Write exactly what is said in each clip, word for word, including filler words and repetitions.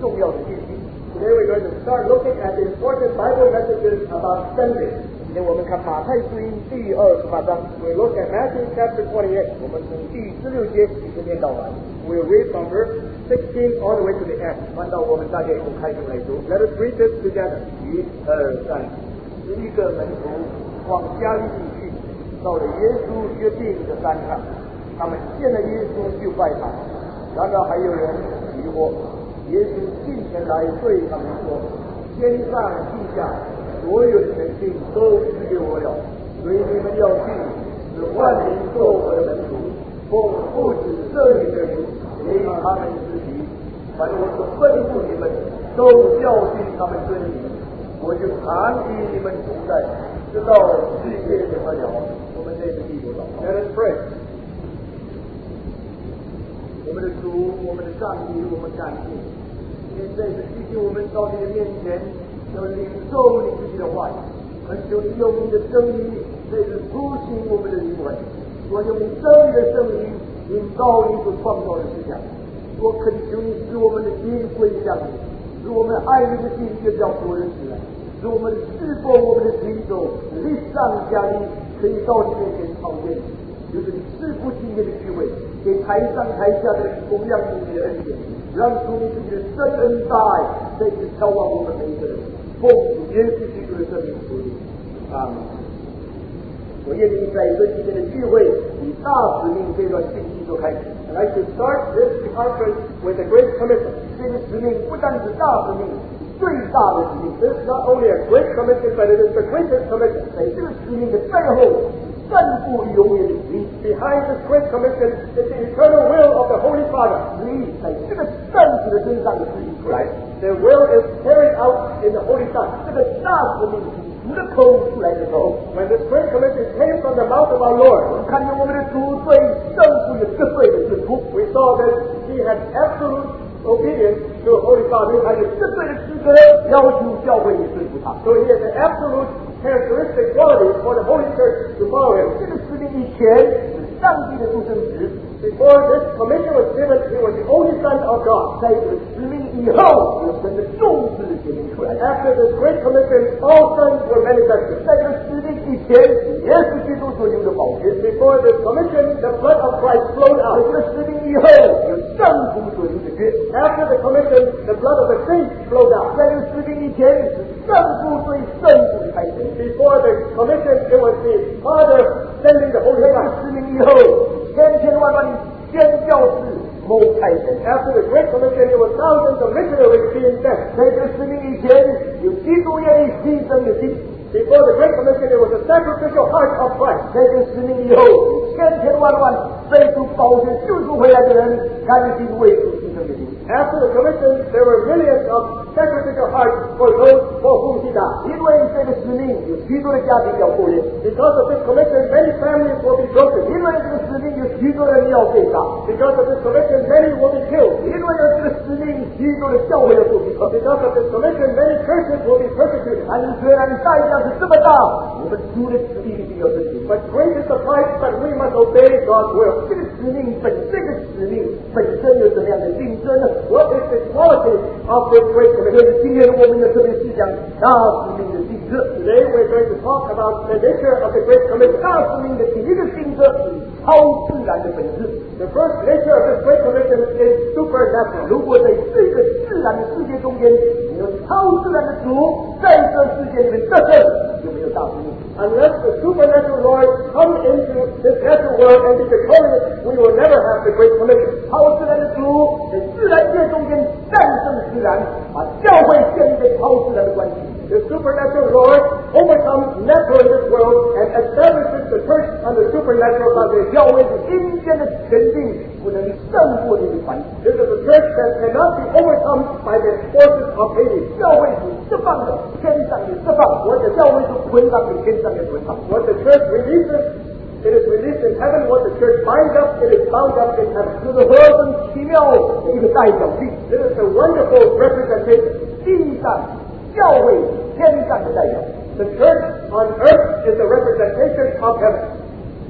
重要的信息。 Today we're going to start looking at the important Bible messages about sending. 今天我们看马太福音第二十八章， We look at Matthew chapter twenty-eight. 我们从第十六节一直念到完， We'll read from verse sixteen all the way to the end. 翻到我们大家一同开始来读。 Let us read this together. 一二三，十一个门徒往加利利去，到了耶稣约定的山上，他们见了耶稣就拜他。然而还有人疑惑，耶稣近前来对他们说：天上地下所有的权柄都赐给我了，所以你们要去，使万民做我的门徒，奉父子圣灵的名给他们施洗，凡我所吩咐你们，都教训他们遵行。我就常与你们同在，直到世界怎么了。我们这次地图祷告。 Let us pray. 我们的主，我们的上帝，我们感谢，现在是提醒我们到你的面前，要领受你自己的话语，恳求你用你的声音，这是苏醒我们的灵魂，我用你真理的圣灵引导你所创造的思想。我恳求你使我们的心归向你，使我们爱你的心越叫多人起来，使我们侍奉我们的行走力上加力，可以到你面前朝见你。就是你赐福今天的聚会，给台上台下的人同样你的恩典，让出你自己的深恩大爱，再次眺望我们每一个人。奉主耶稣基督的圣名求你，阿门。我愿意在这今天的聚会以大使命这段信息就开始。 I'd like to start this conference with the Great Commission. 这个使命不但是大使命，最大的使命。 This is not only a great commission, but it is the greatest commission. 在这个使命的背后，胜过永远的旨意。 Behind this great commission is the eternal will of the Holy Father. 旨意在这个圣子的身上的指引出来。 The will is carried out in the Holy Son. 这个大使命从主的口出来的时候， When this great commission came from the mouth of our Lord, 我们看见我们的主对圣父有绝对的顺服， we saw that he had absolute obedience to the Holy Father. 还有绝对的资格要求教会也顺服他。 So he has an absolute characteristic quality for the Holy Church to follow him. 这个使命以前是上帝的独生子， Before this commission was given, he was the only Son of God. 在这个使命以后，有神的众子显明出来。 After this great commission, all sons were manifested. 在这个使命以前，耶稣基督所流的宝血； Before this commission, the blood of Christ flowed 在 out. 这个使命以后，有圣父所流的血。 After the commission, the blood of the saints flowed out. 在这个使命以前，是圣父对圣子的开始。 Before the commission, it was the Father sending the Holy 在这个 Spirit. 使命以后，千千万万宣教士谋开神。 After the Great Commission, it was thousands of missionaries being sent. 在这个使命以前，有基督愿意牺牲的心。 Before the Great Commission, it was a sacrificial heart of Christ. 在这个使命以后，千千万万被主宝血救赎回来的人，甘心为主牺牲的心。 After the Commission, there were millions of sacrificial hearts for those for whom he died. 因为这个使命有许多的家庭要破裂， Because of this commission, many families will be broken. 因为这个使命有许多人要被杀， Because of this commission, many will be killed. 因为有这个使命，许多的教会要受逼迫。 Because of this commission, many churches will be persecuted. 但是虽然代价是这么大，我们主的旨意一定要遵行。 But great is the price, but we must obey God's will. 这个使命本这个使命本身有什么样的竞争呢？ What is the quality of this great 所 commission? 以今天我们的特别是讲大使命的性质。 Today we're going to talk about the nature of the great commission. 大使命的第一个性质是超自然的本质。 The first nature of this great commission is supernatural. 如果在这个自然的世界中间，没有超自然的主在这世界里面得胜，就没有大使命。 Unless the supernatural Lord come into this natural world and be victorious, we will never have the great commission. 超自然的主在自然界中间战胜自然，把教会建立在超自然的关系。 The supernatural Lord overcomes natural in this world and establishes the church on the supernatural foundation. 教会是阴间的权柄不能胜过你的团体。 This is a church that cannot be overcome by the forces of Hades. 教会是释放的，天上的释放；或者教会是捆绑的，天上的捆绑。 What the church releases, it is released in heaven. What the church binds up, it is bound up in heaven. 这是何等奇妙的一个代表性！ This is a wonderful representation. 地上教会，天上的代表。 The church on earth is a representation of heaven.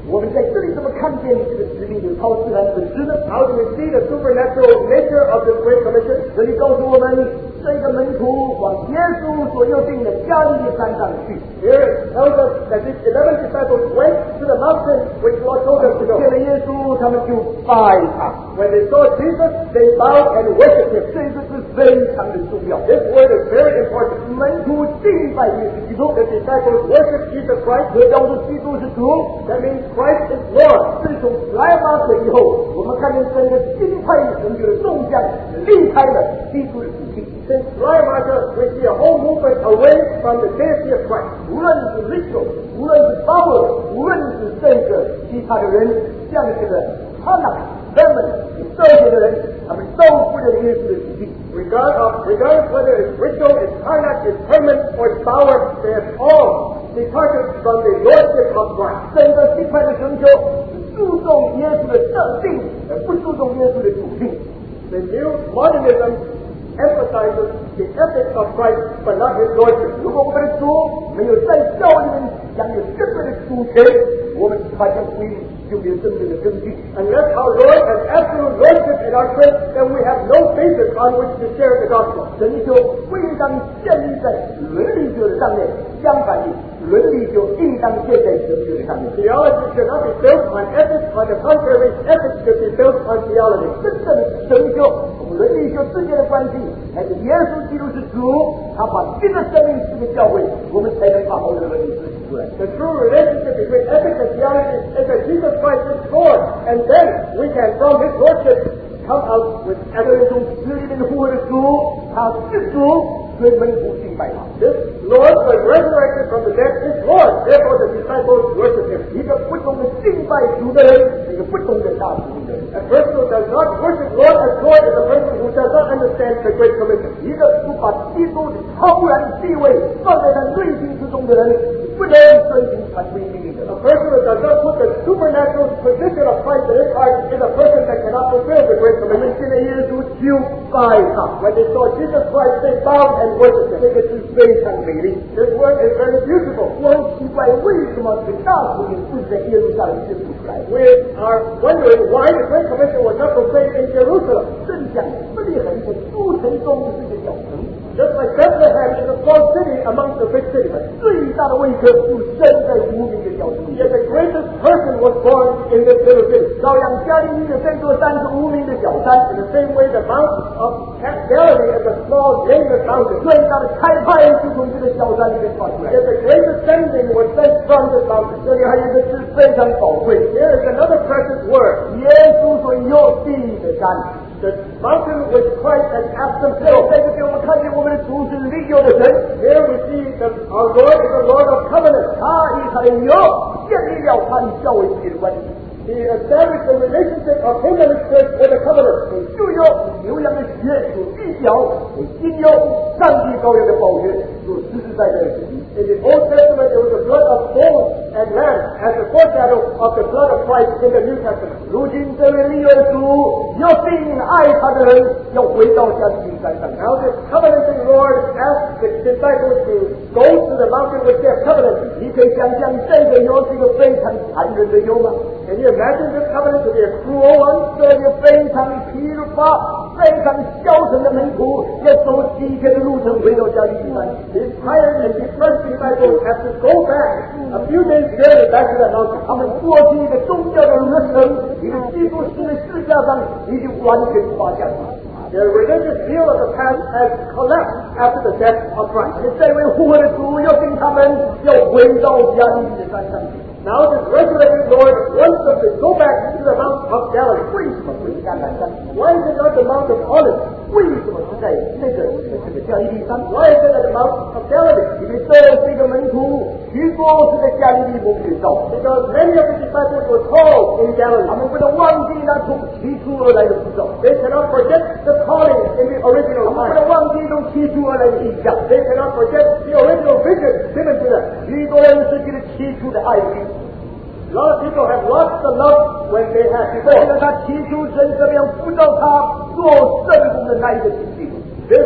我们在这里怎么看见这个使命有超自然本质呢？ How do we see the supernatural nature of this great commission? 这里告诉我们，这个门徒往耶稣所要定的加利利山上去。 Here it tells us that these eleven disciples went to the mountain which Lord told them to go. 见了耶稣，他们就拜他。 When they saw Jesus, they bowed and worshipped him. 这个是非常的重要。 This word is very important. 门徒敬拜耶稣基督， The disciples worship Jesus Christ. 这叫做基督是主。 That means Christ is Lord. 自从来马可以后，我们看见整个新派神学的动向离开了基督的主题。 Since Schleiermacher, we see a whole movement away from the deity of Christ. 无论是 Richard， 无论是 Bauer， 无论是这个其他的人，像这个 Hannah、Herman 这些的人，他们都不认耶稣的主题。 Regard of, regardless whether it's Ritual, it's Harnack, it's Herman, or it's Bauer, they have all departed from the lordship of Christ. 整个新派的神学注重耶稣的特性，而不注重耶稣的主性。 The new modernism emphasizes the ethics of Christ, but not his lordship. 如果我们的主没有在教里面享有真正的主权，我们传讲福音就没有真正的根据。 Unless our Lord has absolute lordship in our church, then we have no basis on which to share the gospel. 神学不应当建立在伦理学的上面，相反的，伦理学应当建在神学的上面。 Theology should not be built on ethics. On the contrary, ethics should be built on theology. 真正神学和伦理学之间的关系，还是耶稣基督是主，他把新的生命赐给教会，我们才能把好的伦理知识出来。 The true relationship between ethics and theology is that Jesus Christ is Lord, and then we can, from his lordship, come out with 这 evidence. 种死里面的复活的主，他是主，所以门徒敬拜他。 This Lord was resurrected from the dead is Lord. Therefore, the disciples worship him. 一个不懂得敬拜主的人，一个不懂得大使命的人。 A person who does not worship Lord as Lord is a person who does not understand the Great Commission. 一个不把基督的超然地位放在他内心之中的人，不能遵循传福音命令的。 A person who does not put the supernatural position of Christ in his heart is a person that cannot fulfill the Great 我们 Commission. 现在耶稣就拜他， When they saw Jesus Christ, they bowed and worshipped 这 him. 个是非常美丽。 This word is very beautiful. 我很奇怪，为什么这个大福音不是在耶路撒冷宣布出来？ We are wondering why the Great Commission was not proclaimed in Jerusalem. 正像伯利恒在诸城中是个小城， Just like Bethlehem is a small city amongst the big cities. 最大的位格就生在无名的小城里。 Yet the greatest person was born in this little city. 照样加利利的这座山是无名的小山， In the same way, the Mount of Galilee is a small, nameless mountain. 最大的开派就从这个小山里面发出来。 Yet the greatest sending was sent from this mountain. 这里还有一个字非常宝贵， Here is another precious word. 耶稣所要定的山。 The mountain which Christ has asked them to 在 go. 这个地方，我们看见我们的主是立约的神， Here we see that our Lord is a Lord of covenant. 他以他的约建立了他与教会之间的关系。 He established the relationship of him and his church with a covenant. 旧约牛羊的血所预表，新约上帝羔羊的宝血所实实在在的实体。 In the Old Testament, it was the blood of bulls and lambs as a foreshadow of the blood of Christ in the New Testament. 如今这位立约的主要定爱他的人要回到加利利山上。 Now this covenanting Lord asked the disciples to go to the mountain with their covenant. 你可以想象这个约是一个非常残忍的约吗？ Can you imagine this covenant to be a cruel one? 这个非常疲乏、非常消沉的门徒要走几天的路程回到加利利山。 These tired and depressed disciples have to go back a few days journey back to that mountain. 他们过去一个宗教的热忱，一个基督徒的世界上已经完全垮下了。 Their religious view of the past has collapsed after the death of Christ. 这位复活的主要跟他们要回到加利利的山上去。 Now this resurrected Lord wants them to go back to the Mount of Galilee. 为什么回橄榄山？ Why is it not the Mount of Olives? 为什么是在那个这个加利利山？ Why is it at the Mount of Galilee? 因为这是一个门徒，许多是在加利利蒙选召。 Because many of the disciples were called in 他 Galilee. 们不能忘记那从起初而来的呼召， They cannot forget the calling in the 他 original 们不 time. 能忘记从起初而来的印象。 They cannot forget the original vision given to them. 许多人失去了起初的爱心， A lot of people have lost the love when they had 为 before. 了他起初神怎么样呼召他做圣公的那一个情景。 This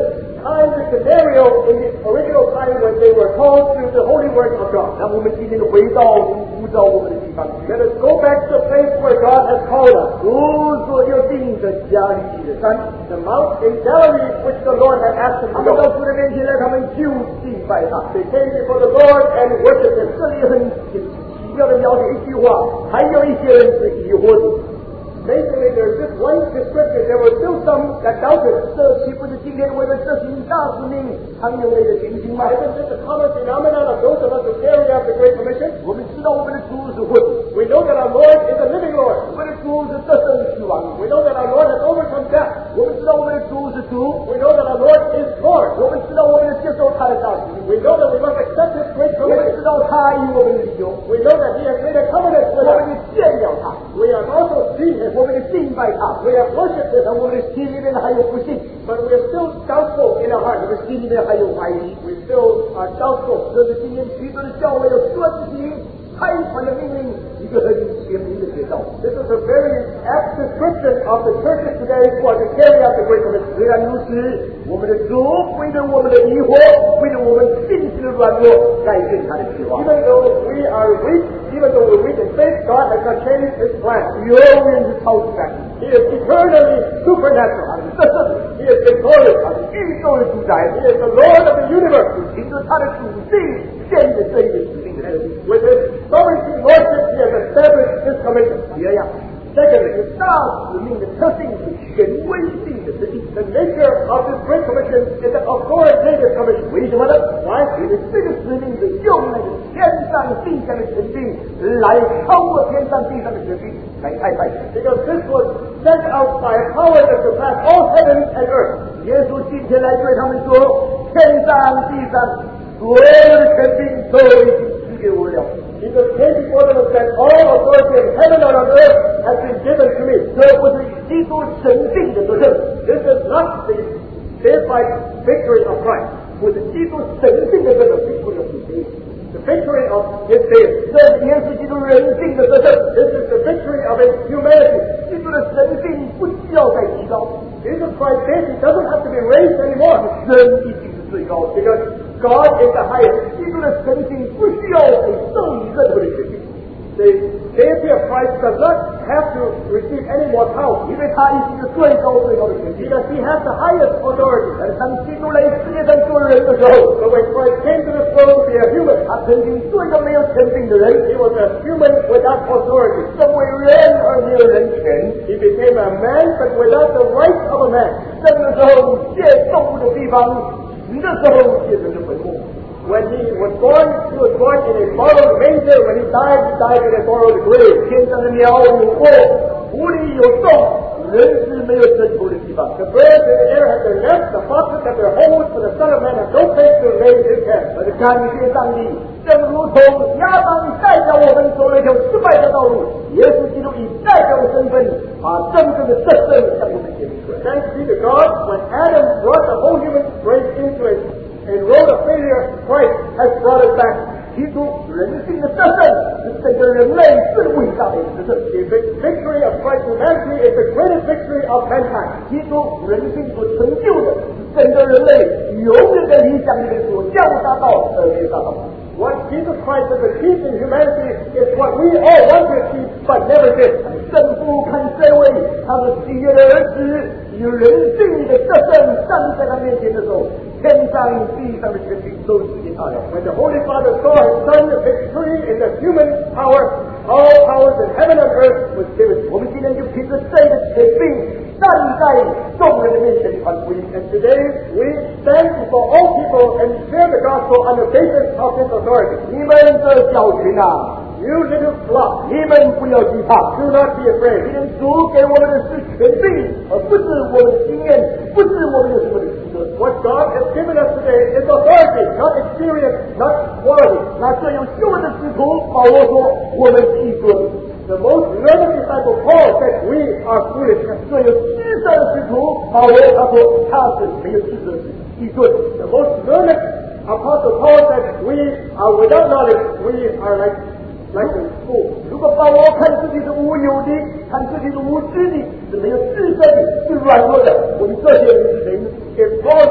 time, the scenario in the original time when they were called to the holy word of God. 让我们今天回到呼召我们的地方， Let us go back to the place where God has called us. 主所要定的加利的山， The mount in Galilee which the Lord had asked them 他 to 们到 go. 主的面前来，他们就敬拜他。 They came before the Lord and worshipped him. 这里很奇妙的描写一句话，还有一些人是疑惑的。 Basically, there's just one description. There were still some that doubted. 这岂不是今天为了执行大使命常有的一个情形吗？ Isn't this a common phenomenon of those of us who carry out the Great Commission? 我们知道我们的主是活的， We know that our Lord is a living Lord. 我们的主是得胜死亡， We know that our Lord has overcome death. 我们知道我们的主是主， We know that our Lord is Lord. 我们知道我们要接受他的大使命， We know that we must accept His great 我们 commission. 知道他与我们的有， We know that He has made a covenant 我 with 们 us. 也见了他， We have also seen Him. 我们也敬拜他， We have worshipped Him. 但我们的心里面还有不信， But we are still doubtful in our 我 hearts. 们心里面还有怀疑。 We still are doubtful. 这是今天许多的教会有遵行开传的命令，一个很鲜明的写照。 This is a very apt description of the churches today who are to carry out the Great Commission. 虽然如此，我们的主为了我们的疑惑，为了我们信心的软弱，改变他的计划， Even though we are weak, even though we're weak in faith, God has not changed His plan. 永远是超自然的。 He is eternally supernatural. 这是 He is victorious. 宇宙的主宰， He is the Lord of the universe. 凭着他的属性建立这一个使命的能力。 With His sovereignty lordship, He has established this commission. 第二样， Secondly, 大使命的特性是权威性的设定。 the nature of this great commission is an authoritative commission. 为什么呢？ Why? 因为这个使命是用那个天上地下的权柄来超过天上地上的权柄来开派的。 Because this was sent out by a power that surpassed all heaven and earth. 耶稣今天来对他们说：天上地上所有的权柄都已经赐给我了。 Jesus came before them and said, all authority in heaven and on earth has been given to me. 这不是基督神性的得胜， This is not the deified victory of Christ. 不是基督神性的得胜，并不是属灵。 The victory of His deity. 这是耶稣基督人性的得胜。 This is the victory of His humanity. 基督的神性不需要再提高， Jesus Christ's deity doesn't have to be raised anymore. 神已经是最高的。 Because God is the highest. 基督的神性不需要被授予任何的权柄， The deity of Christ does not have to receive any more power. 因为他已经是最高最高的权柄。 Because He has the highest authority. 但是当基督来世界上做人的时候， So when Christ came to this world to be a human, 他曾经做一个没有权柄的人， He was a human without authority. 身为人而没有人权。 He became a man but without the rights of a man. 生的时候借动物的地方，死的时候借人的坟墓。 When he was born, he was born in a borrowed manger. When he died, he died in a borrowed grave. 天上的鸟有窝，湖里有洞，人是没有枕头的地方。 The birds in the air have their nests, the foxes have their holes, but the Son of Man has no place to lay his head. 我的感谢上帝，正如同亚当代表我们走了一条失败的道路，耶稣基督以代表的身份，把真正的得胜向我们显明出来。 Thanks be to God, when Adam brought the whole human race into it and road of failure, Christ has brought it back. 基督人性的得胜是整个人类最伟大的一个得胜。 The victory of Christ's humanity is the greatest victory of mankind. 基督人性所成就的，是整个人类永远的理想里面所降达到而没有达到。 What Jesus Christ has achieved in humanity is what we all want to achieve but never did. 圣父看这位他的喜悦的儿子以人性的得胜站在他面前的时候，天上地上的权柄都是给他了。 When the Holy Father saw His Son victory in the human power, all powers in heaven and earth was given. 我们今天就凭着这个权柄站在众人的面前传福音。 And today we stand before all people and share the gospel on the basis of His authority. 你们这小群啊， You little flock, 你们不要惧怕。 do not be afraid. 因为主给我们的是权柄，而不是我们的经验，不是我们有什么的资格。 What God has given us today is authority, not experience, not quality. 那这有修的使徒保罗说，我们既准。 The most learned disciple Paul said, we are foolish. 这有知识的使徒保罗他说他是没有知识的基准。 The most learned apostle Paul said, we are without knowledge, we are like like a fool. 如果保罗看自己是无有的，看自己是无知的，是没有智慧的，是软弱的，我们这些人是谁呢？ If Paul looked at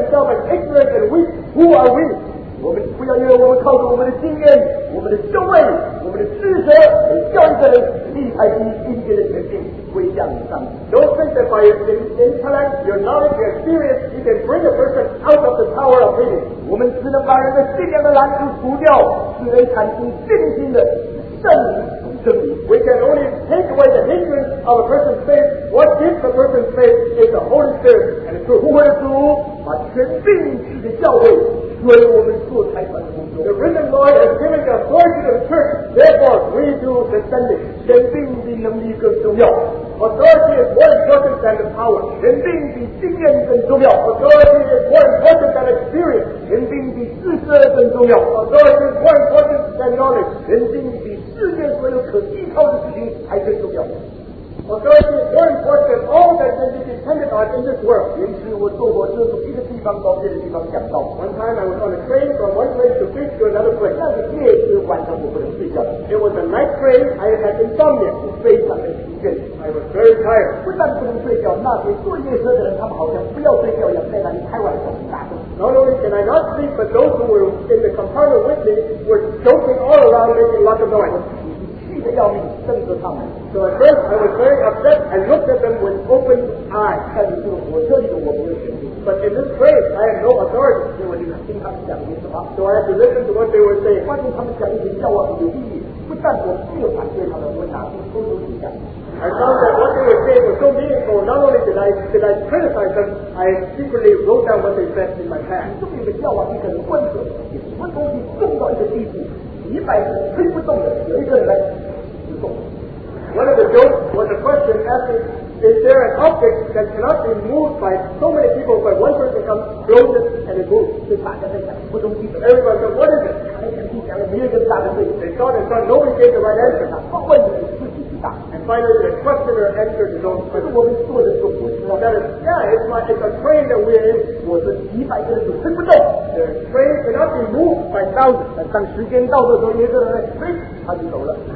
themselves as ignorant and weak, who are we? 我们不要因为我们靠着我们的经验、我们的修为、我们的知识，叫一个人离开第一界的权柄，归向上帝。 Don't think that by your intellect, your knowledge, your experience, you can bring a person out of the tower of Hades. 我们只能把人的信仰的拦阻除掉，使人产生信心的圣灵从真理。 We can only take away the hindrance of a person's faith. What gives a person's faith is the Holy Spirit and the truth. 不会的主把权柄赐给教会，所以我们做财产的工作。 The risen Lord has given the authority to the church. Therefore, we do the sending. 权柄比能力更重要。 Authority is more important than the power. 权柄比经验更重要。 Authority is more important than experience. 权柄比知识更重要。 Authority is more important than knowledge. 权柄比世界所有可依靠的事情还更重要。 Authority is more important than all that can be depended on in this world. 有一次我坐火车从一个地方到别的地方讲道， One time I was on a train from one place to Greece to another place. 那个夜是晚上我不能睡觉， It was a night train. I had insomnia. 非常的疲倦。 I was very tired. 不但不能睡觉，那些坐夜车的人，他们好像不要睡觉一样，在那里开玩笑、打斗。 Not only can I not sleep, but those who were in the compartment with me were joking all around, making lots of noise. 气得要命，瞪着他们。 So at first I was very upset and looked at them with open eyes. 但是这个火车里的我没有权利， But in this train, I had no authority. 所以我就听他们讲一些话。 So I had to listen to what they were saying. 发现他们讲一些笑话很有意义，不但我没有反对他们，我拿出偷偷去讲。 I found that what they were saying was so meaningful. Not only did I did I criticize them, I secretly wrote down what they said in my pad. 这么一个笑话，一个人问着，你什么东西重到一个地步，一百个人推不动的，有一个人来推动。 One of the jokes was a question asking, is there an object that cannot be moved by so many people, but one person comes, blows it, and it moves? 就大家在讲不同地方， Everyone said, what is it? 讲来讲去讲了没有一个大的对。 They thought and thought nobody gave the right answer. 他问的是自己去答， And finally the questioner answered his own 这是 question. 我们做的做不是啊。 That is, yeah, it's my it's a train that we're in. 我是几百个人都推不动， The train cannot be moved by thousands. 但当时间到的时候，有一个人来推，他就走了。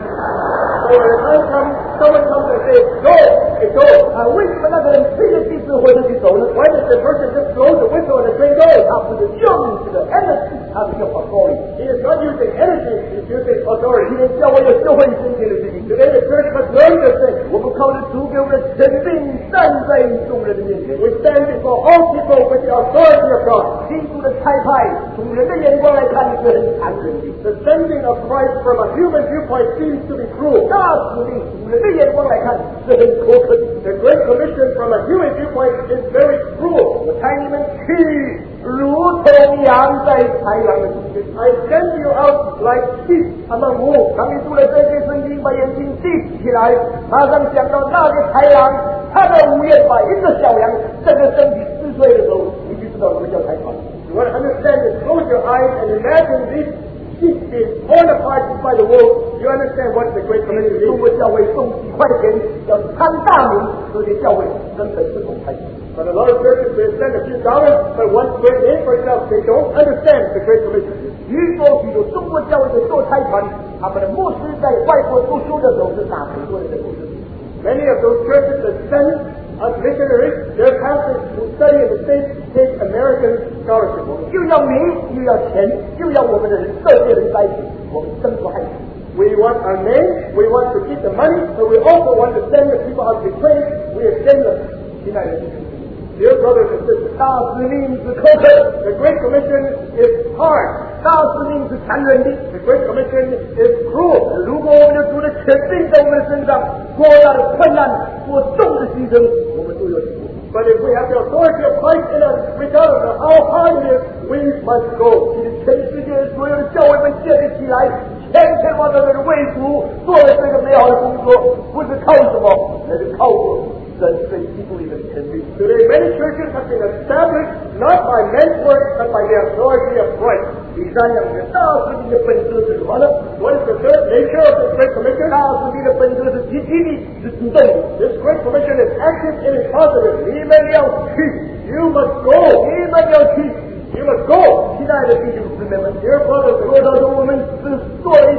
So when the time comes, someone comes and says, go, it goes. 啊，为什么那个人推着第四火车去走呢？ Why does the person just blow the whistle and the train goes? 他不是用这个 energy，他是用 authority。 He is not using energy, he's using authority. 今天教会有教会圣经的事情， Today the church must learn this thing. 我们靠着主给我们的权柄，站在众人的面前。 We stand before all people with the authority of God. 基督的差派，从人的眼光来看是很残忍的； The sending of Christ from a human viewpoint seems to be cruel. 大使命从人的眼光来看是很苛刻的。 The Great Commission from a human viewpoint is very cruel. 我差你们去，如同羊在豺狼的中间。 I send you out like sheep among wolves. 当你读了这些圣经，把眼睛闭起来，马上想到那个豺狼，他的午夜把一个小羊，这个身体撕碎的时候，你就知道什么叫豺狼。 You want to understand it, close your eyes and imagine these sheep being torn apart by the wolves. You understand what the Great Commission 中 is. 国教会送几块钱要参大名，这些教会根本是公开。 But a lot of churches will send a few dollars, but one great name for itself, they don't understand the Great Commission. 许多许多中国教会的做差团，他们的牧师在外国读书的时候是拿很多人的牧师。 Many of those churches that send us missionaries, their pastors who study in the States take American scholarship. 又要名，又要钱，又要我们的人色列人在一起，我们争不害死。 We want our name, we want to keep the money, but we also want to send the people out to be trained. We are shameless. 亲爱的弟兄， Dear brothers and sisters, 大使命是苛刻， the Great Commission is hard. 大使命是残忍的。 The Great Commission is cruel. 如果我们的主的权柄在我们的身上，多大的困难，多重的牺牲，我们都有体会。 But if we have the authority of Christ in us, regardless of how hard it is, we must go. 全世界所有的教会们建立起来，千千万万的人为主做了这个美好的工作，不是靠什么，那是靠着神在基督里的权柄。 Today, many churches have been established not by men's work, but by the authority of Christ. 第三样是大使命的本质是什么呢？ What is the third nature of this Great Commission? 大使命的本质是积极的，是主动的。 This Great Commission is active and is positive. 你们要去， You must go. 你们要去。 You must go. 亲爱的弟兄姊妹们， Dear brothers and 说到说我们只做了一些你们要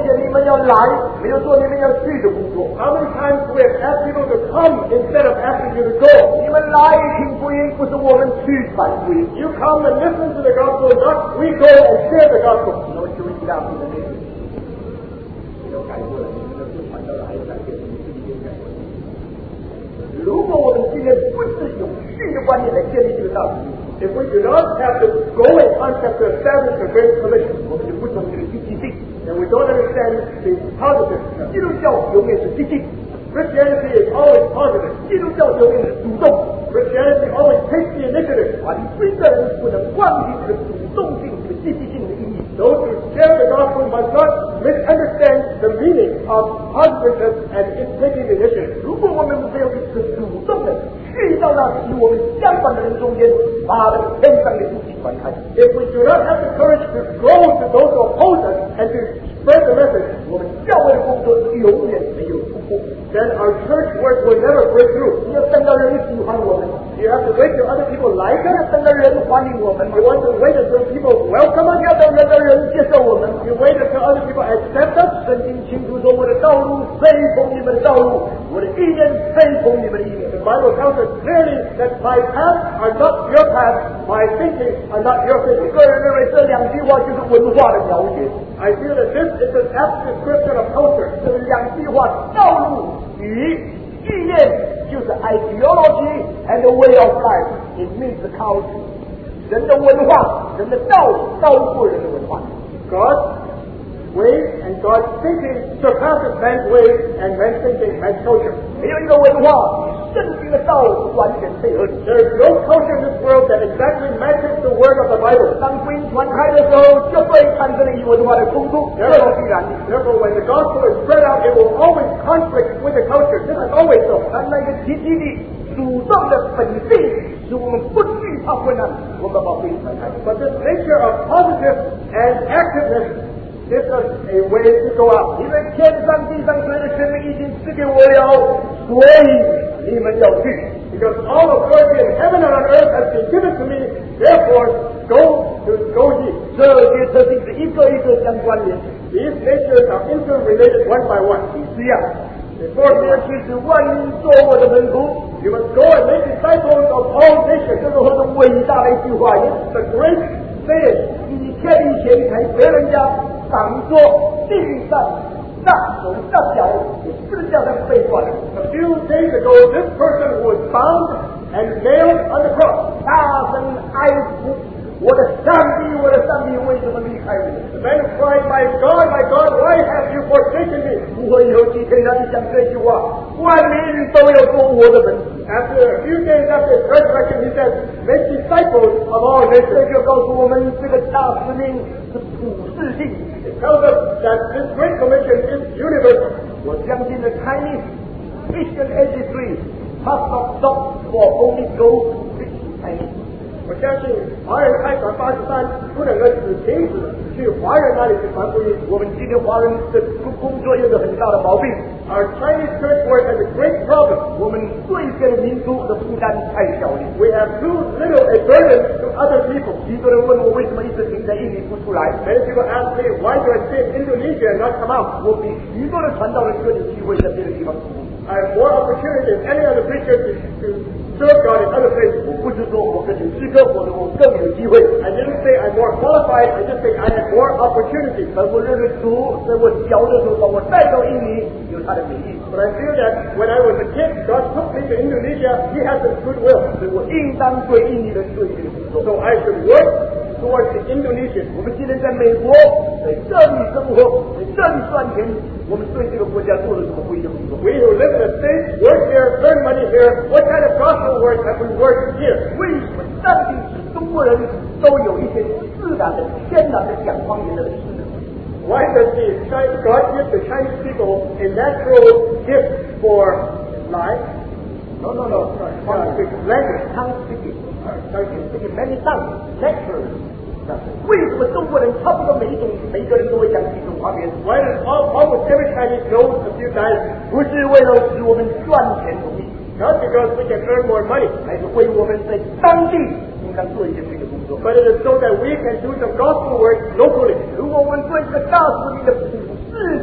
要来，没有做你们要去的工作。 How many times we have asked people to come instead of asking you to go? 你们来听福音，不是我们去传福音。 You come and listen to the gospel, not we go and share the gospel. 那么就一样的内容，没有改过来，你们的不传道的还有改变，你们自己改过来。如果我们今天不是有序的观念来建立这个道理， if we do not have the going concept to establish a great commission, 我们就不懂这个积极性。 and we don't understand the positive. 基督教永远是积极， Christianity is always positive. 基督教永远是主动。 Christianity always takes the initiative. 反对的人不能忘记这个主动性、这个积极性的意义。 Those who share the gospel must not misunderstand the meaning of positiveness and in taking the initiative. 如果我们没有一个主动的去到那与我们相反的人中间，把那个天上的福气传开。 If we do not have the courage to go to those who oppose us and to spread the message, 我们教会的工作永远没有突破。 then our church work will never break through. 你要等到人喜欢我们， You have to wait till other people like 你要 us. 等到人欢迎我们， You want to wait until people welcome 你 us. 要等到人接受我们。 You wait until other people accept us. 圣经清楚说，我的道路非同你们的道路，我的意念非同你们的意念。 The Bible tells us clearly that my paths are not your paths, my thinking are not your 我 thinking. 个人认为这两句话就是文化的描写。 I feel that this is an apt description of culture. 这两句话，道路与意念就是 ideology and the way of life. It means the culture. 人的文化，人的道理高过人的文化。 God's ways and God's thinking surpasses man's ways and man's thinking, man's culture. 没有一个文化与圣经的道理完全配合。 There is no culture in this world that exactly matches the word of the Bible. 当福音传开的时候，就会产生了与文化的冲突，这是必然的。 Therefore, when the gospel is spread out, it will always conflict with the culture. This is always so. 但那个积极的、主动的本性，使我们不惧怕困难，我们把福音传开。 But this nature of positive and activeness gives us a way to go out. 因为天上地上所有的权柄已经赐给我了，所以你们要去。 Because all authority in heaven and on earth has been given to me, therefore go to go ye. 这些特性是一个一个相关联。 These natures are interrelated one by one. 这样，我们要去使万民做我的门徒。 You must go and make disciples of all 这 nations. 是何等伟大的一句话！ It's a great saying. 以前以前才被人家当作地上大手大脚，也是叫他被挂的。 A few days ago, this person was bound and nailed on the cross. 大声哀呼：“我的上帝，我的上帝，为什么离开我？” The man cried, "My God, my God, why have you forsaken me?" 我以后几天他就讲这句话，万民都要做我的门徒。 After a few days after his resurrection, he said, "Make disciples of all 这 nations." 就告诉我们，这个大使命是普世性。 It tells us that this great commission is universal. 我相信的 Chinese Christian eighty-three must not stop for only those who preach Chinese. 我相信华人开传八十三不能够只停止去华人那里去传福音。 我们今天华人的工作有个很大的毛病， Our Chinese church work has a great problem. 我们对这个民族的负担太小了。 We have too little a burden to other people. 许多人问我为什么一直停在印尼不出来， Many people ask me, why do I stay in Indonesia and not come out? 我比许多的传道人更有机会在别的地方服务。 I have more opportunity than any other preacher to, to serve God in other places. 我不是说我更有资格，或者我更有机会， I didn't say I'm more qualified, I just say I have more opportunity. 而我认为主在我小的时候把我带到印尼，有他的美意， But I feel that when I was a kid, God took me to Indonesia, He has His goodwill. 所以我应当对印尼人做一个工作。 So I should work towards the Indonesians. 我们今天在美国，在这里生活，在这里赚钱，我们对这个国家做了什么不一样的工作？ We who live in the States, work here, earn money here, what kind of gospel work have we worked here? 为什么上帝使中国人都有一些自然的、天然的讲方言的本事呢？ Why does the Chi- God give the Chinese people a natural gift for life? No, no, no. Uh, language. Tongue speaking, tongue speaking many tongues, naturally. 为什么中国人差不多每一种每一个人都会讲几种方言？ Why does al- almost every Chinese knows a few dialects? 不是为了使我们赚钱容易， Not because we can earn more money, 还是为我们在当地应当做一些这个工作。 but it is so that we can do some gospel work locally. 如果我们对这个大使命的普世性不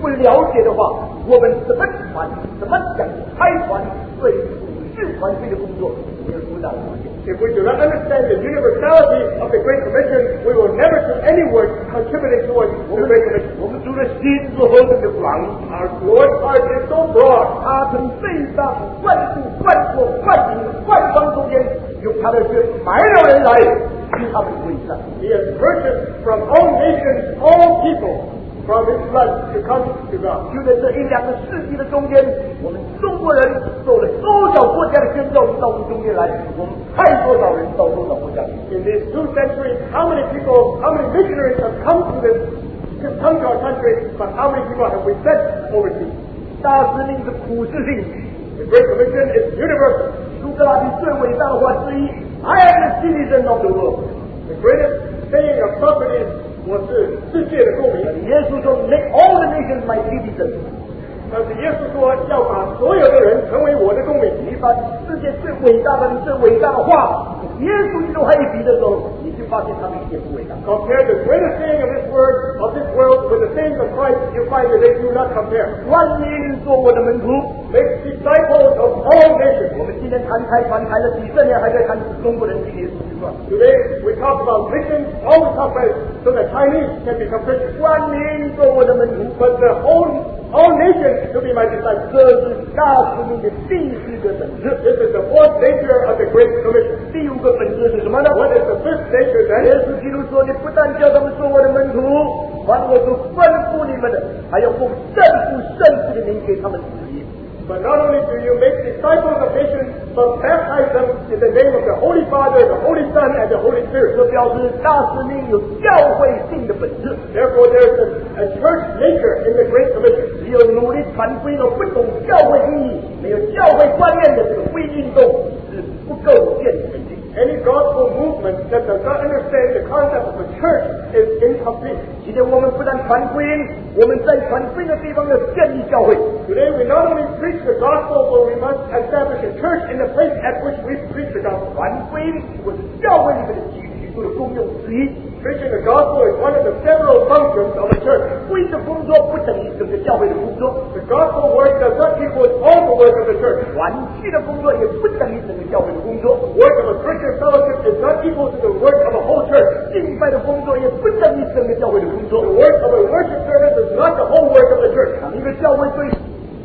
不了解的话，我们怎么传，怎么讲开传对是传飞的工作没有多大的贡献。 If we do not understand the universality of the Great Commission, we will never do any work contributing towards the Great Commission. 我们主的心是何等的广， Our Lord's heart is so broad. 他从地上万处万国万民万邦中间，用他的血买了人来，与他们为善。 He has purchased from all nations, all people, from His blood to come to God. 就在这一两个世纪的中间，我们中国人受了多少国家的宣召到我们中间来？我们派多少人到多少国家？ In these two centuries, how many people, how many missionaries have come to this, have come to our country, but how many people have we sent overseas? 大使命是普世性， The Great Commission is universal. 苏格拉底最伟大的话之一 ：“I am the citizen of the world。” The greatest saying of Socrates was 是世界的公民。 耶稣说 ：“Make all the nations my citizens。” 但是耶稣说要把所有的人成为我的公民。 你把世界最伟大的、最伟大的话，耶稣基督还一比的时候，你就发现他们一点不伟大。 Compare the greatest saying of this word of this world with the sayings of Christ, you find that they do not compare. 万民做我的门徒， Make disciples of all nations. 我们今天谈开传谈了几十年，还在谈中国人今年数据算。 Today we talk about missions, all we talk about is so that Chinese can become Christians. 万民做我的门徒， But the whole all nations to be my disciples. 这是大使命的第四个本质。 This is the fourth nature of the Great Commission. 第五个本质是什么呢？ What is the fifth nature 耶 then? 稣基督说：“你不但叫他们做我的门徒，凡我所吩咐你们的，还要奉圣父、圣子的名给他们指引。” But not only do you make disciples of nations, but baptize them in the name of the Holy Father, the Holy Son, and the Holy Spirit. 这表示大使命有教会性的本质。 Therefore, there is a, a church nature in the Great Commission. 只有努力传福音而不懂教会意义、没有教会观念的这个福音运动是不够健全的。 Any gospel movement that does not understand the concept of a church is incomplete. 今天我们不但传福音，我们在传福音的地方要建立教会。 Today, we not only preach the gospel, but we must establish a church in the place at which we preach the gospel. 传福音我是教会里面的许许多的功用之一。 Preaching the gospel is one of the several functions of a church. 福音的工作不等于整个教会的工作， The gospel work does not equal all the work of the church. 传系的工作也不等于整个教会的工作， The work of a Christian fellowship is not equal to the work of a whole church. 敬拜的工作也不等于整个教会的工 The 作。 work of a worship service is not the whole work of the church. 当一个教会对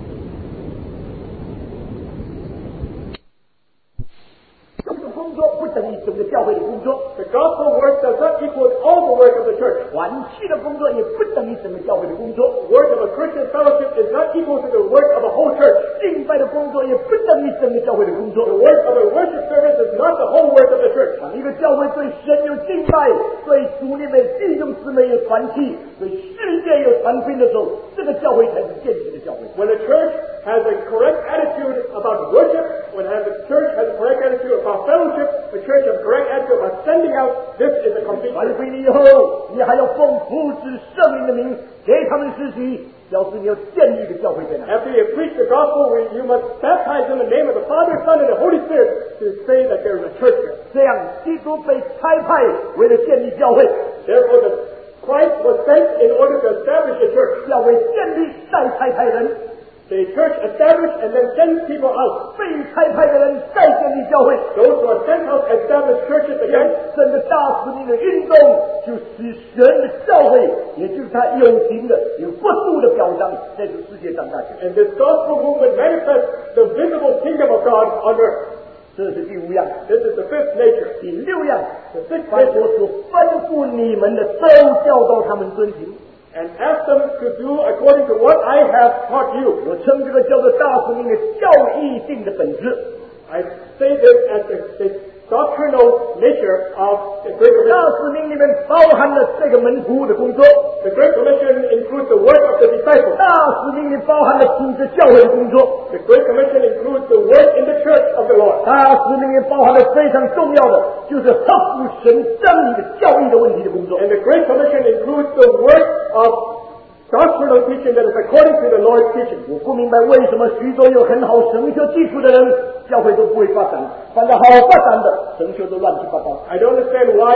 这个工作不等于整个教会的工作， The gospel work does not equal all the work of the church. 传系的工作也不等于整个教会的工作， The work of a Christian fellowship is not equal to the work of a whole church. 敬拜的工作也不等于整个教会的工作。 The work of a worship service is not the whole work of the church. 当一个教会对神有敬拜，对主里面弟兄姊妹有团契，对世界有传福音的时候，这个教会才是健全的教会。 When a church has a correct attitude about worship, when a church has a correct attitude about fellowship, the church has a correct attitude about sending out, this is a complete 传 church. 福音以后，你还要奉父子圣灵的名给他们施洗，表示你要建立一个教会在哪。 After you preach the gospel, we- you must baptize them in the name of the Father, Son, and the Holy Spirit to say that there is a church here. 这样，基督被差派为了建立教会， Therefore, the Christ was sent in order to establish a church. 教会建立再差派人， The church established and then sends people out. 被差派的人再建立教会。 Those who are sent out establish churches 这 again. 整个大使命的运动，就使神的教会，也就是他有形的、有国度的表彰，在这世界上大起来。 And this gospel movement manifests the visible kingdom of God on earth. 这是第五样。 This is the fifth nature. 第六样， The sixth 把 nature. 我所吩咐你们的都教导他们遵行。 And ask them to do according to what I have taught you. 我称这个叫做大使命的教义性的本质。 I say this as the, the doctrinal nature of the Great 大 Commission. 使命里面包含了这个门徒的工作， The Great Commission includes the work of the disciples. 大使命里包含了组织教会的工作， The Great Commission includes the work in the church of the Lord. 大使命里包含了非常重要的，就是合乎神真理的教义的问题的工作。 And the Great Commission includes the work of doctrinal teaching that is according to the Lord's teaching. 我不明白为什么许多有很好神学基础的人，教会都不会发展，反正好发展的神学都乱七八糟。 I don't understand why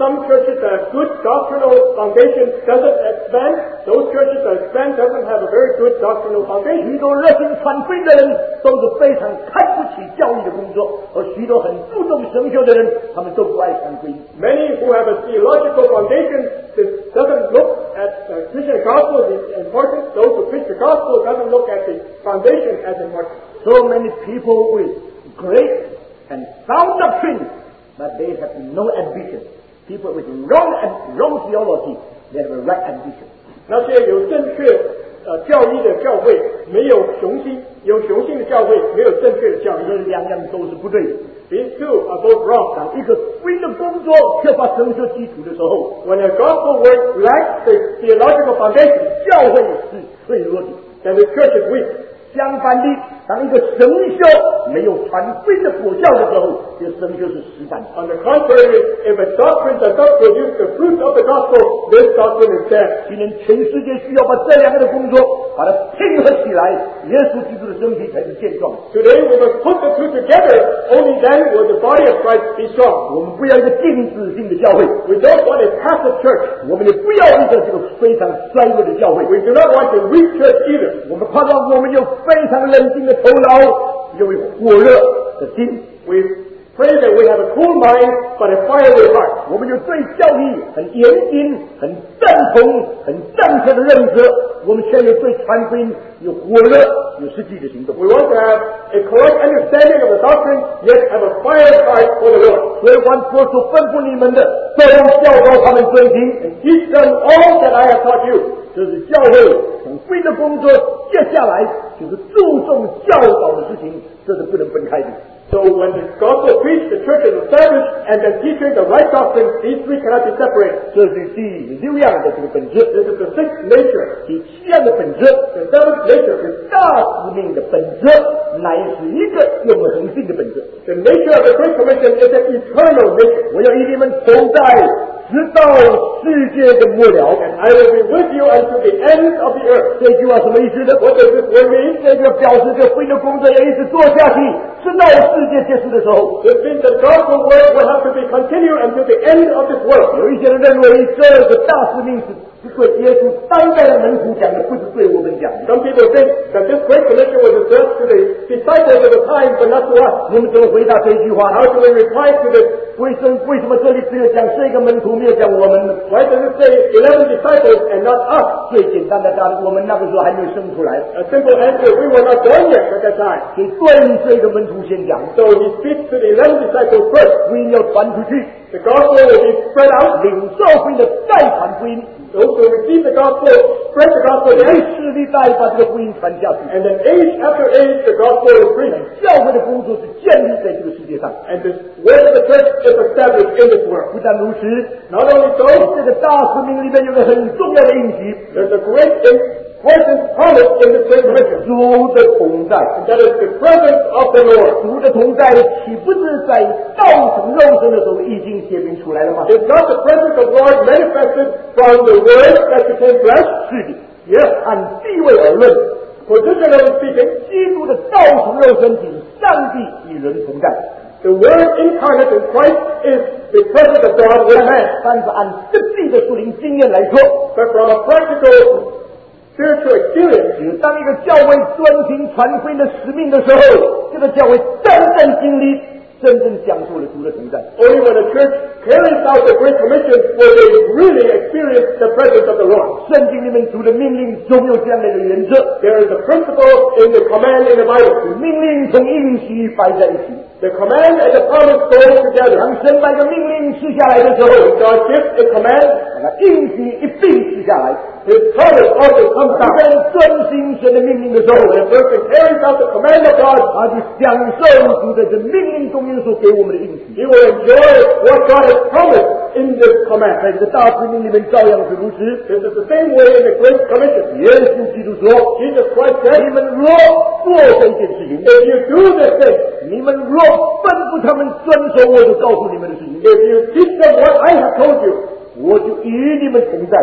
some churches that have good doctrinal foundation doesn't expand. Those churches that expand doesn't have a very good doctrinal foundation. 许多热心传福音的人都是非常看不起教育的工作，而许多很注重神学的人，他们都不爱传福音。 Many who have a theological foundation doesn't look at uh, preaching the gospel as important. Those who preach the gospel doesn't look at the foundation as important. So many people with great and sound doctrine, but they have no ambition. People with wrong wrong theology, they have a right ambition. 那些有正确呃教义的教会，没有雄心；有雄心的教会，没有正确的教义。 这两样都是不对的。 These two are both wrong. 当一个福音的工作缺乏神学基础的时候 ，when a gospel work lacks the theological foundation， 教会是脆弱的 ，then the church is weak. 相反的，当一个神修没有传福音的果效的时候，这个神修是失败的。 On the contrary, if a doctrine does not produce the fruit of the gospel, this doctrine is dead. 今天全世界需要把这两个的工作把它拼合起来，耶稣基督的身体才是健壮。 Today we must put the two together. Only then will the body of Christ be strong. 我们不要一个静止性的教会 We don't want a passive church. 我们也不要一个这个非常衰弱的教会 We do not want a weak church either. 我们盼望我们有非常冷静的头脑，有火热的心。 We pray that we have a cool mind, but a fiery heart. 我们有对教义很严谨、很赞同、很正确的认知。我们却有对传福音有火热、有实际的行动。 We want to have a correct understanding of the doctrine, yet have a fiery heart for the Lord. 所以，凡佛所吩咐你们的，都教导他们遵行 And teach them all that I have taught you. 这是教会从福音的工作，接下来就是注重教导的事情，这是不能分开的。 So when the gospel preached, the church is established, and then teaching the right doctrine, these three cannot be separated. 这是第六样的这个本质。 This is the sixth nature. 第七样的本质， The seventh nature. 是大使命的本质，乃是一个永恒性的本质。 The nature of the Great Commission is an eternal nature. 我要与你们同在，直到世界的末了。 And I will be with you until the end of the earth. 这句话什么意思呢？ What does this word mean? 这个表示这福音的工作要一直做下去，直到世界结束的时候。 This means the gospel work will have to be continued until the end of this world. 有一些人认为这个大使命是是对耶稣当代的门徒讲的，不是对我们讲的。 Some people think that this Great Commission was addressed to the disciples of the time, but not to us. 我们怎么回答这句话？ How do we reply to this? 为什为什么这里只有讲这个门徒，没有讲我们呢？ Why does it say eleven disciples and not us? 最简单的答案，我们那个时候还没有生出来， A simple answer, we were not born yet at that time. 所以对这个门徒先讲， So he speaks to the eleven disciples first. 福音要传出去， The gospel will be spread out. 领受福音的再传福音， Those who receive the gospel, spread the gospel 历 out. 世历代把这个福音传下去。 And then age after age, the gospel is preached. 教会的工作是建立在这个世界上， And the work of the church is established in this world. 不但如此， Not only so, 这个大使命里面有个很重要的应许， there's a great important promise in this Great Commission. 主的同在。 And that is the presence of the Lord. 主的同在岂不是在道成肉身的时候已经显明出来了吗？ Is not the presence of Lord manifested from the Word that became flesh? 是的，也按地位而论， Positionally speaking, 基督的道成肉身指上帝与人同在。 the Word incarnate in Christ is the presence of God with man. 但是按实际的属灵经验来说， But from a practical spiritual experience, 只有当一个教会遵行传福音的使命的时候，这个教会真正经历、真正享受了主的同在。 only when a church carries out the Great Commission will they really experience the presence of the Lord. 圣经里面主的命令总有这样的一个原则， There is a principle in the command in the Bible. 命令同应许摆在一起。 The command and the promise go together. 当神把一个命令赐下来的时候， When God gives a command, 把它应许一并赐下来。 His promise also comes 当 down. 人遵行神的命令的时候， When a person carries out the command of God, 他就享受主在这命令中间所给我们的应许。 he will enjoy what God has promised in this command. 在这个大使命里面照样是如此。 This is the same way in the Great Commission. 耶稣基督说： Jesus Christ 你 said, 们若做这件事情， if you do this thing, 你们若吩咐他们遵守我所告诉你们的事情， if you teach them what I have told you, 我就与你们同在，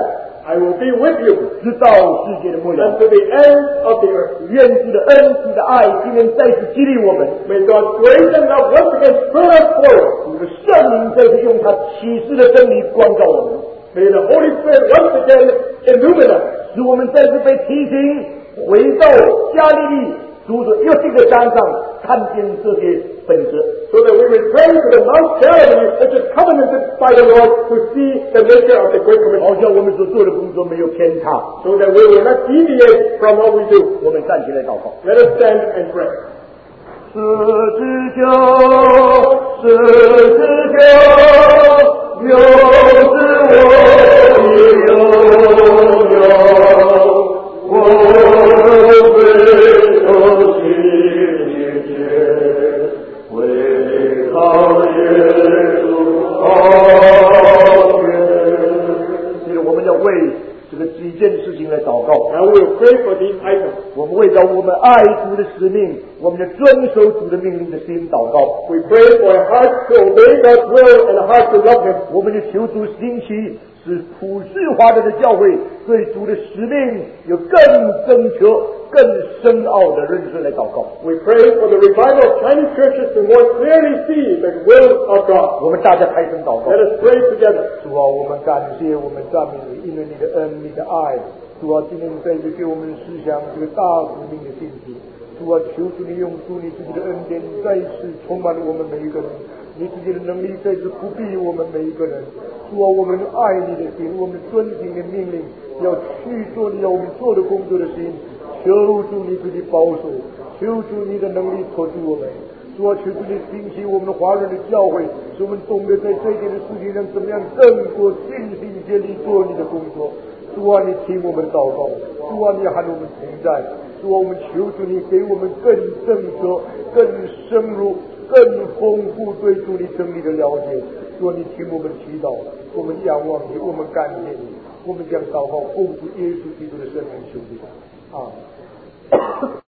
I will be with you 直到世界的末了。 unto the end of the earth. 愿主的恩、主的爱今天再次激励我们， May God's grace and love once again spur us forward. 主的圣灵再次用他启示的真理光照我们， May the Holy Spirit once again illumine us, 使我们再次被提醒回到加利利主的又这个山上，看见这些本质。 so that we return to the Mount Galilee, which is covenanted by the Lord, to see the nature of the Great 好 Commission, 像我们所做的工作没有偏差。 so that we will not deviate from what we do. 我们站起来祷告。 Let us stand and pray. 十字架，十字架，又是我的荣耀，我回头心切，为靠耶稣高原。所以我们要为这个几件事情来祷告。 Now we will pray for these items. 我们为着我们爱主的使命，我们的遵守主的命令的心祷告。 We pray for a heart to obey God's will and a heart to love Him. 我们的求主兴起，使普世华人的教会对主的使命有更深刻、更深奥的认识来祷告。 We pray for the revival of Chinese churches to more clearly see the will of God. 我们大家开声祷告。 Let us pray together. 主啊，我们感谢，我们赞美你，因为你的恩、你的爱。主啊，今天再次给我们思想这个大使命的信息。主啊，求主你用主你自己的恩典，再一次充满了我们每一个人。你自己的能力再次不庇我们每一个人。主啊，我们爱你的心，我们遵行你的命令，要去做你要我们做的工作的心。求主你自己保守，求主你的能力托住我们。主啊，求主你兴起我们华人的教会，使我们懂得在这一点的事情上怎么样更多尽心竭力做你的工作。主啊，你听我们的祷告，主啊，你和我们同在，主啊，我们求主你给我们更正确、更深入、更丰富对主你真理的了解。主啊，你听我们祈祷，我们仰望你，我们感谢你，我们将祷告奉主耶稣基督的圣名求你。啊。